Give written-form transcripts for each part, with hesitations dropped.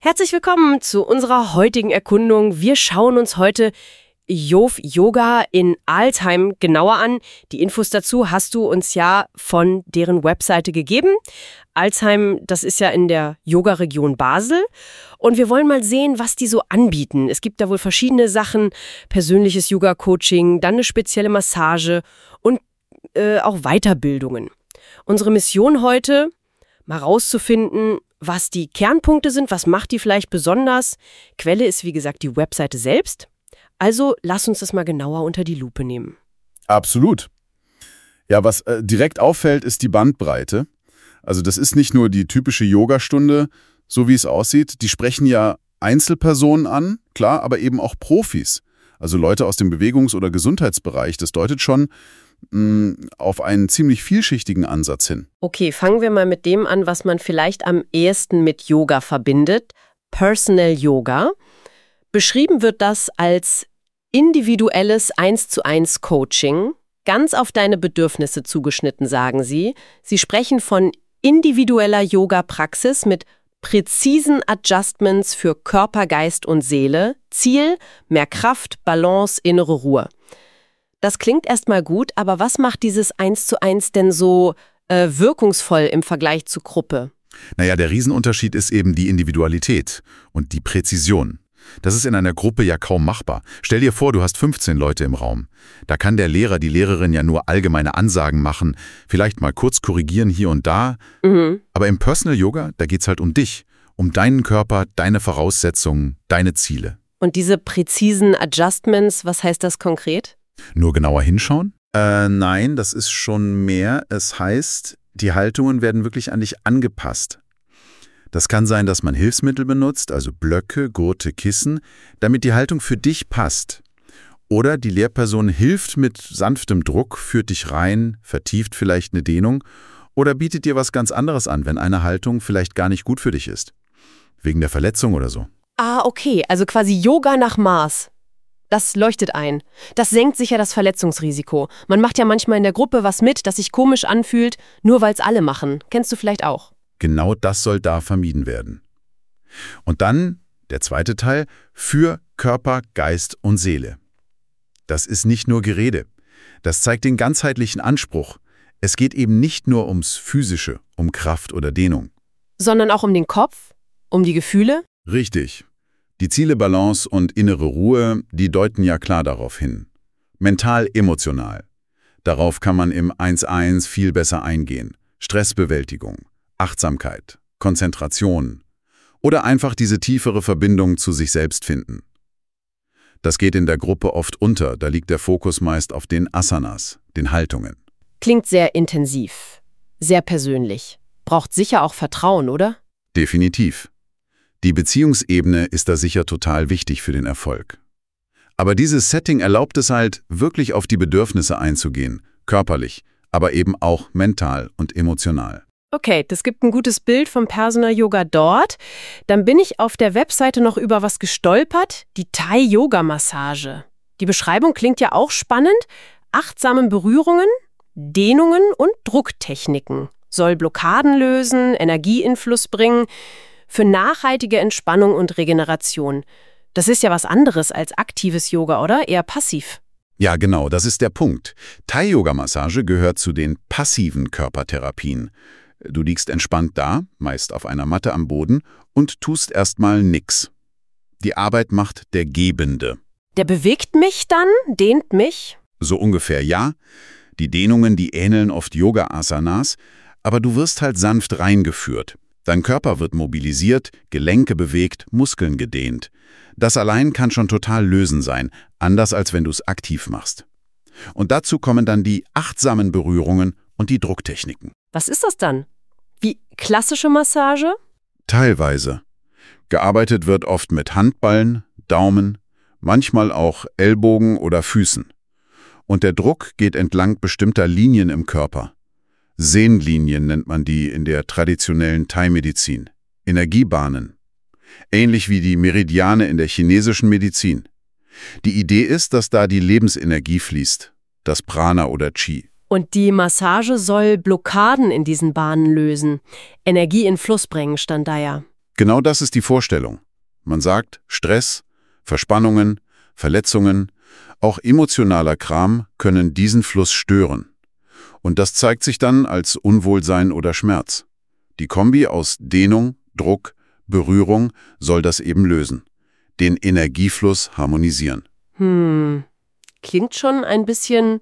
Herzlich willkommen zu unserer heutigen Erkundung. Wir schauen uns heute Jove Yoga in Altheim genauer an. Die Infos dazu hast du uns ja von deren Webseite gegeben. Altheim, das ist ja in der Yoga-Region Basel. Und wir wollen mal sehen, was die so anbieten. Es gibt da wohl verschiedene Sachen, persönliches Yoga-Coaching, dann eine spezielle Massage und auch Weiterbildungen. Unsere Mission heute, mal rauszufinden, was die Kernpunkte sind, was macht die vielleicht besonders. Quelle ist, wie gesagt, die Webseite selbst. Also lass uns das mal genauer unter die Lupe nehmen. Absolut. Ja, was direkt auffällt, ist die Bandbreite. Also das ist nicht nur die typische Yogastunde, so wie es aussieht. Die sprechen ja Einzelpersonen an, klar, aber eben auch Profis. Also Leute aus dem Bewegungs- oder Gesundheitsbereich. Das deutet schon auf einen ziemlich vielschichtigen Ansatz hin. Okay, fangen wir mal mit dem an, was man vielleicht am ehesten mit Yoga verbindet. Personal Yoga. Beschrieben wird das als individuelles 1:1 Coaching, ganz auf deine Bedürfnisse zugeschnitten, sagen sie. Sie sprechen von individueller Yoga-Praxis mit präzisen Adjustments für Körper, Geist und Seele. Ziel: mehr Kraft, Balance, innere Ruhe. Das klingt erstmal gut, aber was macht dieses 1:1 denn so wirkungsvoll im Vergleich zur Gruppe? Naja, der Riesenunterschied ist eben die Individualität und die Präzision. Das ist in einer Gruppe ja kaum machbar. Stell dir vor, du hast 15 Leute im Raum. Da kann der Lehrer, die Lehrerin ja nur allgemeine Ansagen machen, vielleicht mal kurz korrigieren hier und da. Aber im Personal Yoga, da geht's halt um dich, um deinen Körper, deine Voraussetzungen, deine Ziele. Und diese präzisen Adjustments, was heißt das konkret? Nur genauer hinschauen? Nein, das ist schon mehr. Es heißt, die Haltungen werden wirklich an dich angepasst. Das kann sein, dass man Hilfsmittel benutzt, also Blöcke, Gurte, Kissen, damit die Haltung für dich passt. Oder die Lehrperson hilft mit sanftem Druck, führt dich rein, vertieft vielleicht eine Dehnung oder bietet dir was ganz anderes an, wenn eine Haltung vielleicht gar nicht gut für dich ist. Wegen der Verletzung oder so. Ah, okay, also quasi Yoga nach Maß. Das leuchtet ein. Das senkt sicher das Verletzungsrisiko. Man macht ja manchmal in der Gruppe was mit, das sich komisch anfühlt, nur weil es alle machen. Kennst du vielleicht auch? Genau das soll da vermieden werden. Und dann der zweite Teil, für Körper, Geist und Seele. Das ist nicht nur Gerede. Das zeigt den ganzheitlichen Anspruch. Es geht eben nicht nur ums Physische, um Kraft oder Dehnung. Sondern auch um den Kopf, um die Gefühle? Richtig. Die Ziele Balance und innere Ruhe, die deuten ja klar darauf hin. Mental, emotional. Darauf kann man im 1:1 viel besser eingehen. Stressbewältigung, Achtsamkeit, Konzentration oder einfach diese tiefere Verbindung zu sich selbst finden. Das geht in der Gruppe oft unter, da liegt der Fokus meist auf den Asanas, den Haltungen. Klingt sehr intensiv, sehr persönlich. Braucht sicher auch Vertrauen, oder? Definitiv. Die Beziehungsebene ist da sicher total wichtig für den Erfolg. Aber dieses Setting erlaubt es halt, wirklich auf die Bedürfnisse einzugehen, körperlich, aber eben auch mental und emotional. Okay, das gibt ein gutes Bild vom Personal Yoga dort. Dann bin ich auf der Webseite noch über was gestolpert, die Thai-Yoga-Massage. Die Beschreibung klingt ja auch spannend. Achtsame Berührungen, Dehnungen und Drucktechniken. Soll Blockaden lösen, Energieinfluss bringen, für nachhaltige Entspannung und Regeneration. Das ist ja was anderes als aktives Yoga, oder? Eher passiv. Ja, genau, das ist der Punkt. Thai-Yoga-Massage gehört zu den passiven Körpertherapien. Du liegst entspannt da, meist auf einer Matte am Boden, und tust erstmal nix. Die Arbeit macht der Gebende. Der bewegt mich dann, dehnt mich? So ungefähr, ja. Die Dehnungen, die ähneln oft Yoga-Asanas, aber du wirst halt sanft reingeführt. Dein Körper wird mobilisiert, Gelenke bewegt, Muskeln gedehnt. Das allein kann schon total lösend sein, anders als wenn du es aktiv machst. Und dazu kommen dann die achtsamen Berührungen und die Drucktechniken. Was ist das dann? Wie klassische Massage? Teilweise. Gearbeitet wird oft mit Handballen, Daumen, manchmal auch Ellbogen oder Füßen. Und der Druck geht entlang bestimmter Linien im Körper. Sehnlinien nennt man die in der traditionellen Thai-Medizin. Energiebahnen. Ähnlich wie die Meridiane in der chinesischen Medizin. Die Idee ist, dass da die Lebensenergie fließt, das Prana oder Qi. Und die Massage soll Blockaden in diesen Bahnen lösen. Energie in Fluss bringen, stand da ja. Genau das ist die Vorstellung. Man sagt, Stress, Verspannungen, Verletzungen, auch emotionaler Kram können diesen Fluss stören. Und das zeigt sich dann als Unwohlsein oder Schmerz. Die Kombi aus Dehnung, Druck, Berührung soll das eben lösen. Den Energiefluss harmonisieren. Klingt schon ein bisschen,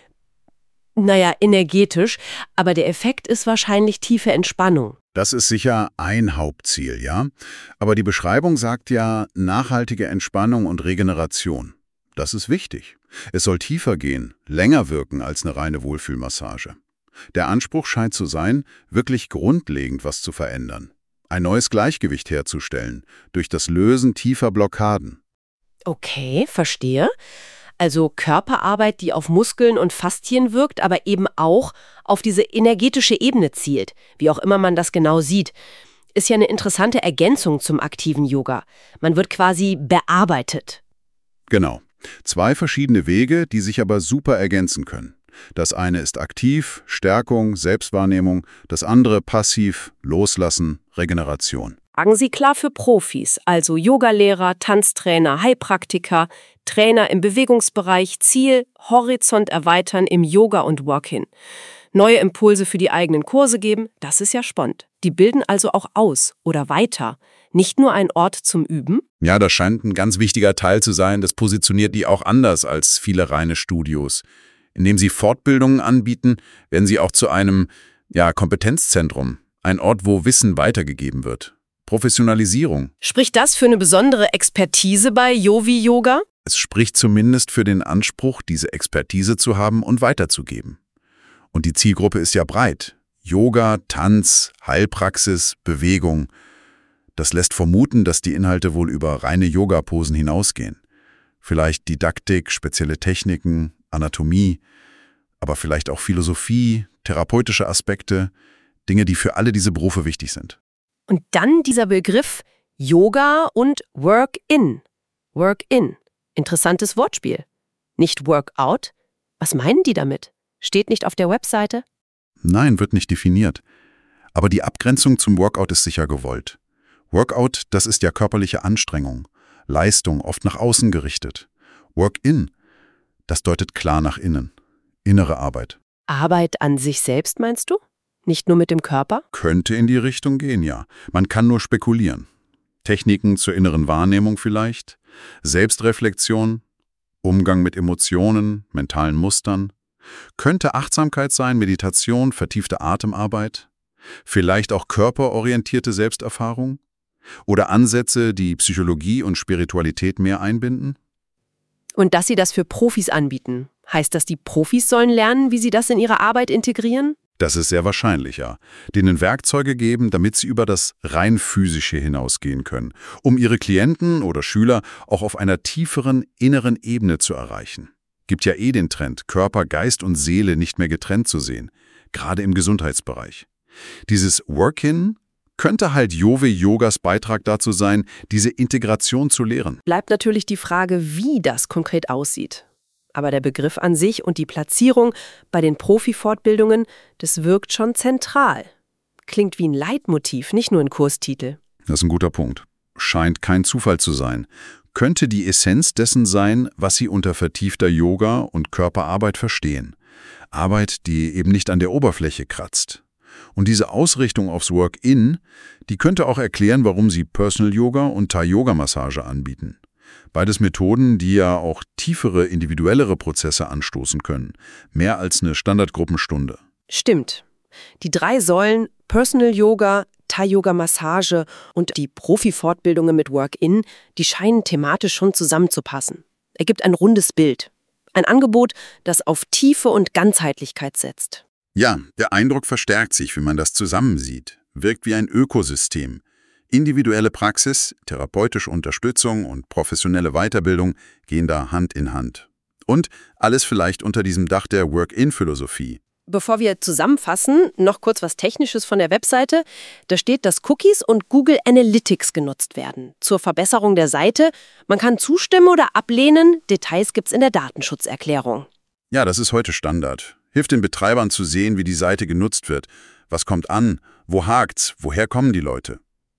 energetisch, aber der Effekt ist wahrscheinlich tiefe Entspannung. Das ist sicher ein Hauptziel, ja? Aber die Beschreibung sagt ja nachhaltige Entspannung und Regeneration. Das ist wichtig. Es soll tiefer gehen, länger wirken als eine reine Wohlfühlmassage. Der Anspruch scheint zu sein, wirklich grundlegend was zu verändern. Ein neues Gleichgewicht herzustellen, durch das Lösen tiefer Blockaden. Okay, verstehe. Also Körperarbeit, die auf Muskeln und Faszien wirkt, aber eben auch auf diese energetische Ebene zielt, wie auch immer man das genau sieht. Ist ja eine interessante Ergänzung zum aktiven Yoga. Man wird quasi bearbeitet. Genau. 2 verschiedene Wege, die sich aber super ergänzen können. Das eine ist aktiv, Stärkung, Selbstwahrnehmung, das andere passiv, Loslassen, Regeneration. Sagen Sie klar für Profis, also Yogalehrer, Tanztrainer, Heilpraktiker, Trainer im Bewegungsbereich, Ziel, Horizont erweitern im Yoga und Walk-In. Neue Impulse für die eigenen Kurse geben, das ist ja spannend. Die bilden also auch aus oder weiter, nicht nur ein Ort zum Üben. Ja, das scheint ein ganz wichtiger Teil zu sein, das positioniert die auch anders als viele reine Studios. Indem sie Fortbildungen anbieten, werden sie auch zu einem Kompetenzzentrum, ein Ort, wo Wissen weitergegeben wird. Professionalisierung. Spricht das für eine besondere Expertise bei Yovi Yoga? Es spricht zumindest für den Anspruch, diese Expertise zu haben und weiterzugeben. Und die Zielgruppe ist ja breit. Yoga, Tanz, Heilpraxis, Bewegung. Das lässt vermuten, dass die Inhalte wohl über reine Yoga-Posen hinausgehen. Vielleicht Didaktik, spezielle Techniken, Anatomie, aber vielleicht auch Philosophie, therapeutische Aspekte, Dinge, die für alle diese Berufe wichtig sind. Und dann dieser Begriff Yoga und Work-In. Work-In. Interessantes Wortspiel. Nicht Workout. Was meinen die damit? Steht nicht auf der Webseite? Nein, wird nicht definiert. Aber die Abgrenzung zum Workout ist sicher gewollt. Workout, das ist ja körperliche Anstrengung, Leistung, oft nach außen gerichtet. Work-In, das deutet klar nach innen. Innere Arbeit. Arbeit an sich selbst, meinst du? Nicht nur mit dem Körper? Könnte in die Richtung gehen, ja. Man kann nur spekulieren. Techniken zur inneren Wahrnehmung vielleicht, Selbstreflexion, Umgang mit Emotionen, mentalen Mustern. Könnte Achtsamkeit sein, Meditation, vertiefte Atemarbeit, vielleicht auch körperorientierte Selbsterfahrung oder Ansätze, die Psychologie und Spiritualität mehr einbinden? Und dass sie das für Profis anbieten. Heißt das, die Profis sollen lernen, wie sie das in ihre Arbeit integrieren? Das ist sehr wahrscheinlich, ja. Denen Werkzeuge geben, damit sie über das rein Physische hinausgehen können, um ihre Klienten oder Schüler auch auf einer tieferen inneren Ebene zu erreichen. Gibt ja den Trend, Körper, Geist und Seele nicht mehr getrennt zu sehen, gerade im Gesundheitsbereich. Dieses Work-In könnte halt Yoga-Yogas Beitrag dazu sein, diese Integration zu lehren. Bleibt natürlich die Frage, wie das konkret aussieht. Aber der Begriff an sich und die Platzierung bei den Profi-Fortbildungen, das wirkt schon zentral. Klingt wie ein Leitmotiv, nicht nur ein Kurstitel. Das ist ein guter Punkt. Scheint kein Zufall zu sein. Könnte die Essenz dessen sein, was Sie unter vertiefter Yoga und Körperarbeit verstehen. Arbeit, die eben nicht an der Oberfläche kratzt. Und diese Ausrichtung aufs Work-In, die könnte auch erklären, warum Sie Personal Yoga und Thai-Yoga-Massage anbieten. Beides Methoden, die ja auch tiefere, individuellere Prozesse anstoßen können. Mehr als eine Standardgruppenstunde. Stimmt. Die 3 Säulen Personal Yoga, Thai-Yoga-Massage und die Profi-Fortbildungen mit Work-In, die scheinen thematisch schon zusammenzupassen. Ergibt ein rundes Bild. Ein Angebot, das auf Tiefe und Ganzheitlichkeit setzt. Ja, der Eindruck verstärkt sich, wenn man das zusammensieht. Wirkt wie ein Ökosystem. Individuelle Praxis, therapeutische Unterstützung und professionelle Weiterbildung gehen da Hand in Hand. Und alles vielleicht unter diesem Dach der Work-In-Philosophie. Bevor wir zusammenfassen, noch kurz was Technisches von der Webseite. Da steht, dass Cookies und Google Analytics genutzt werden. Zur Verbesserung der Seite. Man kann zustimmen oder ablehnen. Details gibt's in der Datenschutzerklärung. Ja, das ist heute Standard. Hilft den Betreibern zu sehen, wie die Seite genutzt wird. Was kommt an? Wo hakt's? Woher kommen die Leute?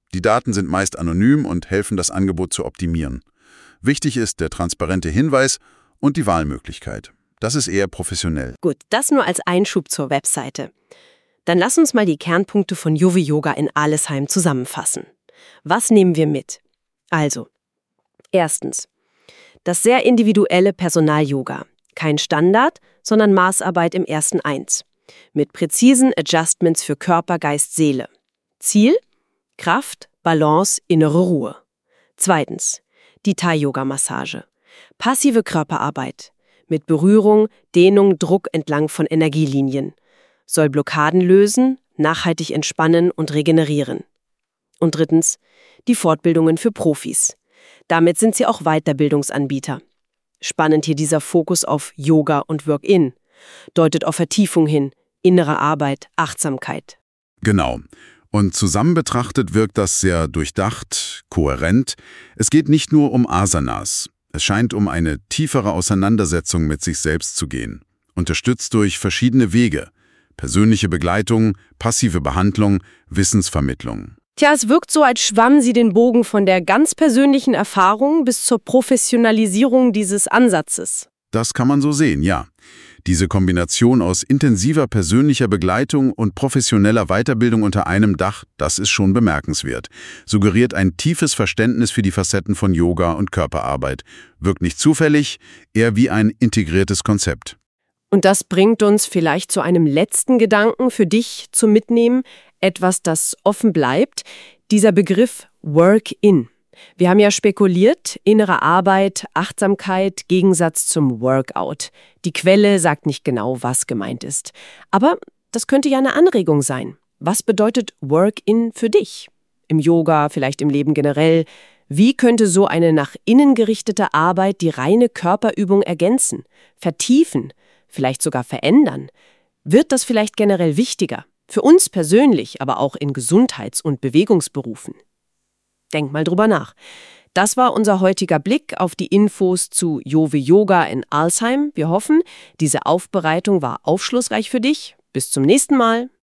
Die Daten sind meist anonym und helfen, das Angebot zu optimieren. Wichtig ist der transparente Hinweis und die Wahlmöglichkeit. Das ist eher professionell. Gut, das nur als Einschub zur Webseite. Dann lass uns mal die Kernpunkte von Yovi Yoga in Alesheim zusammenfassen. Was nehmen wir mit? Also, erstens, das sehr individuelle Personal-Yoga. Kein Standard, sondern Maßarbeit im ersten Eins. Mit präzisen Adjustments für Körper, Geist, Seele. Ziel? Kraft, Balance, innere Ruhe. Zweitens, die Thai-Yoga-Massage. Passive Körperarbeit. Mit Berührung, Dehnung, Druck entlang von Energielinien. Soll Blockaden lösen, nachhaltig entspannen und regenerieren. Und drittens, die Fortbildungen für Profis. Damit sind sie auch Weiterbildungsanbieter. Spannend hier dieser Fokus auf Yoga und Work-In. Deutet auf Vertiefung hin, innere Arbeit, Achtsamkeit. Genau. Und zusammen betrachtet wirkt das sehr durchdacht, kohärent. Es geht nicht nur um Asanas. Es scheint um eine tiefere Auseinandersetzung mit sich selbst zu gehen. Unterstützt durch verschiedene Wege. Persönliche Begleitung, passive Behandlung, Wissensvermittlung. Tja, es wirkt so, als schwammen Sie den Bogen von der ganz persönlichen Erfahrung bis zur Professionalisierung dieses Ansatzes. Das kann man so sehen, ja. Diese Kombination aus intensiver persönlicher Begleitung und professioneller Weiterbildung unter einem Dach, das ist schon bemerkenswert. Suggeriert ein tiefes Verständnis für die Facetten von Yoga und Körperarbeit. Wirkt nicht zufällig, eher wie ein integriertes Konzept. Und das bringt uns vielleicht zu einem letzten Gedanken für dich zum Mitnehmen. Etwas, das offen bleibt. Dieser Begriff Work-In. Wir haben ja spekuliert, innere Arbeit, Achtsamkeit, Gegensatz zum Workout. Die Quelle sagt nicht genau, was gemeint ist. Aber das könnte ja eine Anregung sein. Was bedeutet Work-In für dich? Im Yoga, vielleicht im Leben generell. Wie könnte so eine nach innen gerichtete Arbeit die reine Körperübung ergänzen, vertiefen, vielleicht sogar verändern? Wird das vielleicht generell wichtiger? Für uns persönlich, aber auch in Gesundheits- und Bewegungsberufen. Denk mal drüber nach. Das war unser heutiger Blick auf die Infos zu Yovi Yoga in Alesheim. Wir hoffen, diese Aufbereitung war aufschlussreich für dich. Bis zum nächsten Mal.